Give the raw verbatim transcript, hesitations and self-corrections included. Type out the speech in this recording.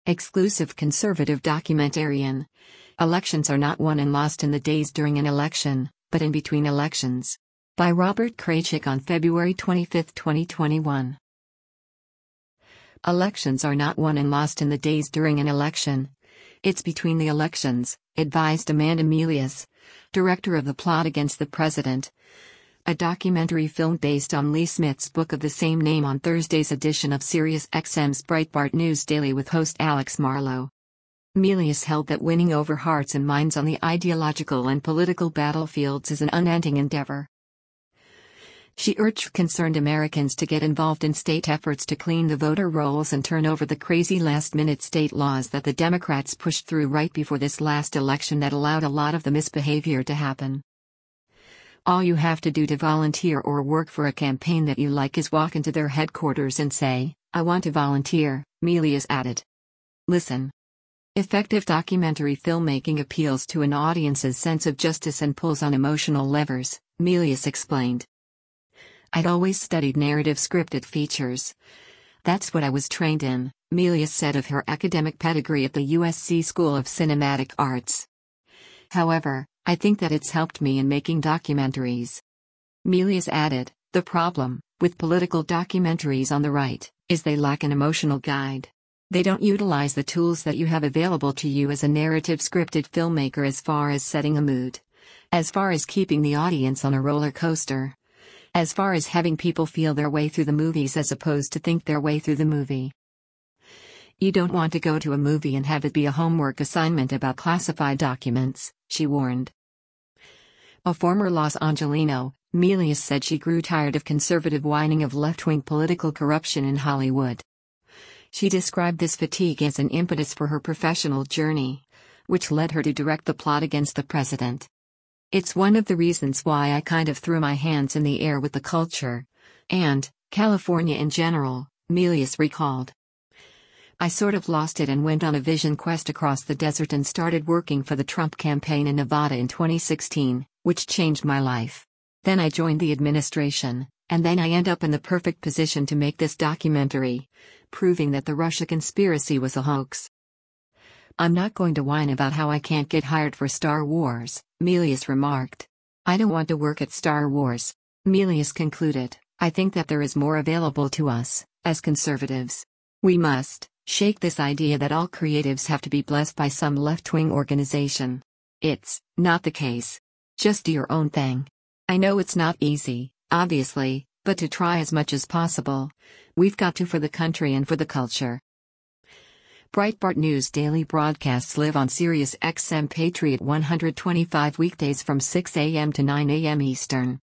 Exclusive conservative documentarian. Elections are not won and lost in the days during an election, but in between elections. By Robert Kraychik on February twenty-fifth, twenty twenty-one. Elections are not won and lost in the days during an election. It's between the elections, advised Amanda Milius, director of The Plot Against the President, a documentary film based on Lee Smith's book of the same name, on Thursday's edition of SiriusXM's Breitbart News Daily with host Alex Marlow. Milius held that winning over hearts and minds on the ideological and political battlefields is an unending endeavor. She urged concerned Americans to get involved in state efforts to clean the voter rolls and turn over the crazy last-minute state laws that the Democrats pushed through right before this last election that allowed a lot of the misbehavior to happen. All you have to do to volunteer or work for a campaign that you like is walk into their headquarters and say, "I want to volunteer," Milius added. Listen. Effective documentary filmmaking appeals to an audience's sense of justice and pulls on emotional levers, Milius explained. I'd always studied narrative scripted features. That's what I was trained in, Milius said of her academic pedigree at the U S C School of Cinematic Arts. However, I think that it's helped me in making documentaries. Milius added, the problem, with political documentaries on the right, is they lack an emotional guide. They don't utilize the tools that you have available to you as a narrative scripted filmmaker, as far as setting a mood, as far as keeping the audience on a roller coaster, as far as having people feel their way through the movies as opposed to think their way through the movie. You don't want to go to a movie and have it be a homework assignment about classified documents, she warned. A former Los Angelino, Milius said she grew tired of conservative whining of left-wing political corruption in Hollywood. She described this fatigue as an impetus for her professional journey, which led her to direct The Plot Against the President. It's one of the reasons why I kind of threw my hands in the air with the culture, and California in general, Milius recalled. I sort of lost it and went on a vision quest across the desert and started working for the Trump campaign in Nevada in twenty sixteen, which changed my life. Then I joined the administration, and then I end up in the perfect position to make this documentary, proving that the Russia conspiracy was a hoax. I'm not going to whine about how I can't get hired for Star Wars, Milius remarked. I don't want to work at Star Wars. Milius concluded, I think that there is more available to us, as conservatives. We must shake this idea that all creatives have to be blessed by some left-wing organization. It's not the case. Just do your own thing. I know it's not easy, obviously, but to try as much as possible. We've got to, for the country and for the culture. Breitbart News Daily broadcasts live on SiriusXM Patriot one twenty-five weekdays from six a m to nine a m Eastern.